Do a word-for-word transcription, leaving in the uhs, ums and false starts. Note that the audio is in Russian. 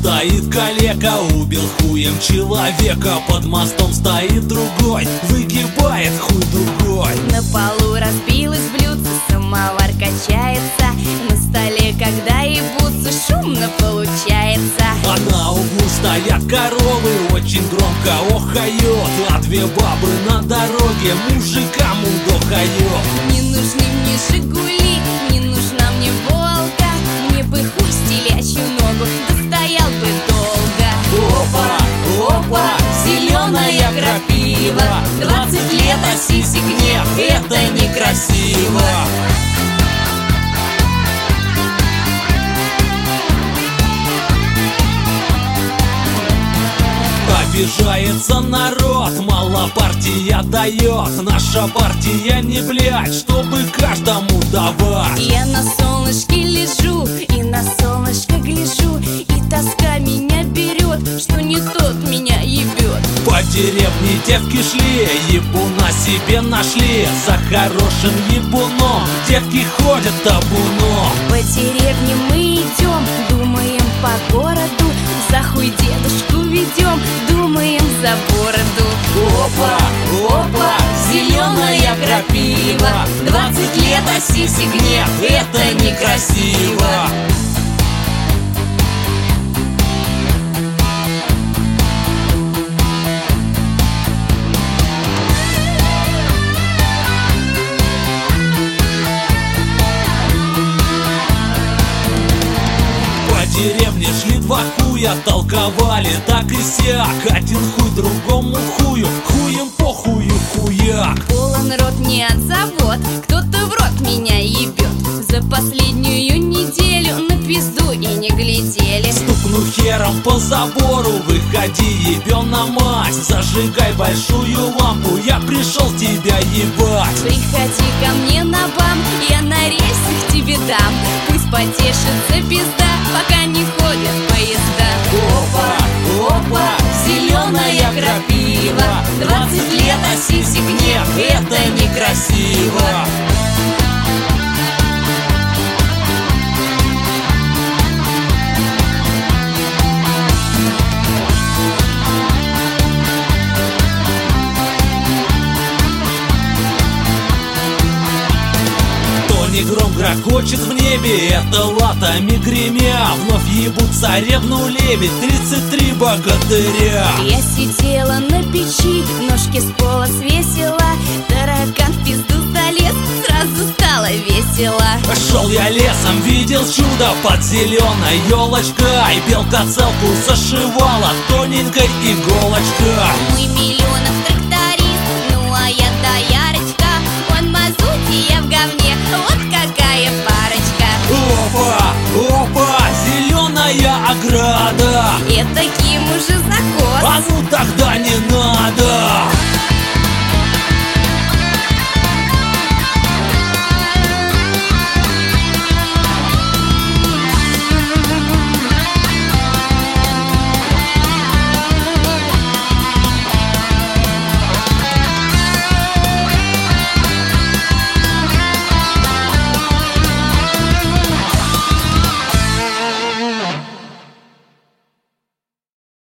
стоит калека, убил хуем человека. Под мостом стоит другой, выгибает хуй другой. На полу разбилось блюдце, самовар качается. На столе, когда ебутся, шумно получается. А на углу стоят коровы, очень громко охают. А две бабы на дороге мужикам удохают. Не нужны мне Жигули, не нужна мне Волга. Мне бы хуй с телячью ногу, достоял бы долго. Опа, опа, зеленая крапива. Двадцать лет, а сисек нет, это некрасиво. Обижается народ, мало партия дает. Наша партия не блядь, чтобы каждому давать. Я на солнышке лежу и на солнышко гляжу, и тоска меня берет, что не тот меня ебет. По деревне девки шли, ебуна себе нашли. За хорошим ебуном девки ходят табуном. По деревне мы идем, думаем по городу. За хуй дедушку ведем, думаем за бороду. Опа, опа, зеленая крапива. Двадцать лет, а сисек нет, это некрасиво. В деревне шли два хуя, толковали так и сяк. Один хуй другому хую, хуем по хую хуяк. Полон рот не от завод, кто-то в рот меня ебет. За последнюю неделю на пизду и не глядели. Стукну хером по забору, выходи, ебёна мать. Зажигай большую лампу, я пришел тебя ебать. Приходи ко мне на бам, я на рельсах тебе дам. Пусть потешится пизда, пока не ходят поезда. Опа, опа, зеленая крапива. Двадцать лет, а сисек нет, это некрасиво. Гром грохочет в небе, это латами гремя. Вновь ебут царевну лебедь, тридцать три богатыря. Я сидела на печи, ножки с пола свесила. Таракан в пизду залез, сразу стало весело. Шел я лесом, видел чудо под зеленой елочкой. Белка целку зашивала тоненькой иголочкой. Мы миллионов тракторист, ну а я доярочка. Он мазут, и я в говне, вот какая парочка. Опа, опа, зеленая ограда. Это таким уже закос. А ну тогда